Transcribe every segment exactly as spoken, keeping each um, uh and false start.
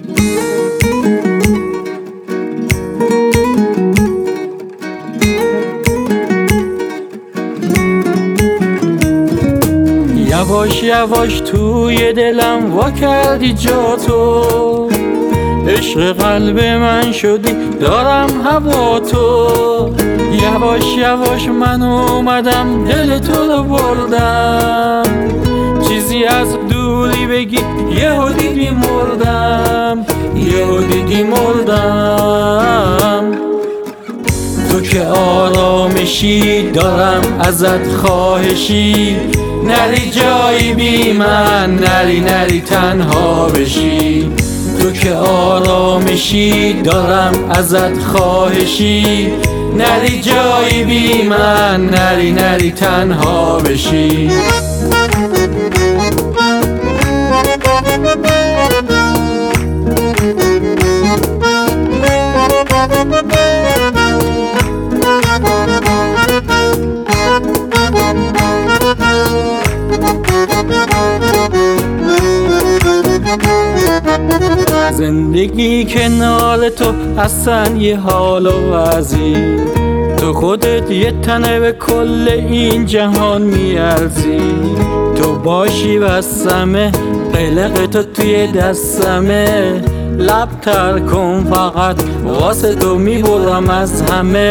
یواش یواش توی دلم وا کردی جا تو، عشق قلب من شدی دارم هوا تو. یواش یواش من اومدم دل تو رو بردم، چیزی از دوری بگی یهو دیدی مردم، یهو دیدی مردم. تو که آرامشی دارم ازت خواهشی، نری جایی بی من، نری نری تنها بشی. تو که آرامشی دارم ازت خواهشی، نری جایی بی من، نری نری تنها بشی. زندگی کنار تو اصلا یه حال و وضعی، تو خودت یه تنه به کل این جهان میارزی. تو باشی بسمه قلق تو توی دستمه، لب تر کن فقط واسه تو میبرم از همه.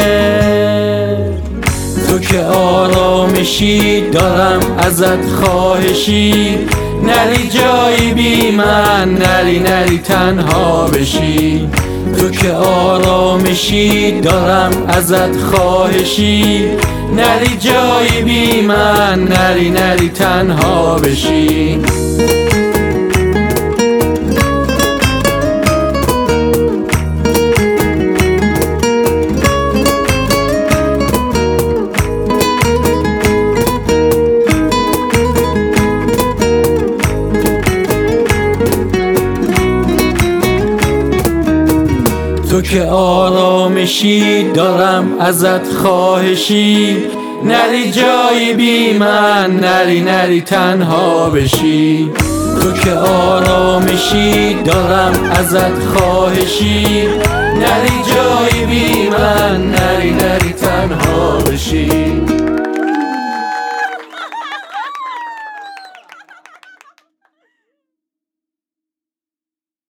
تو که آرامشی دارم ازت خواهشی، نری جایی بی من، نری نری تنها بشی. تو که آرامشی دارم ازت خواهشی، نری جایی بی من، نری نری تنها بشی. تو که آرامشی دارم ازت خواهشی، نری جایی بی من، نری نری تنها بشی. تو که آرامشی دارم ازت خواهشی، نری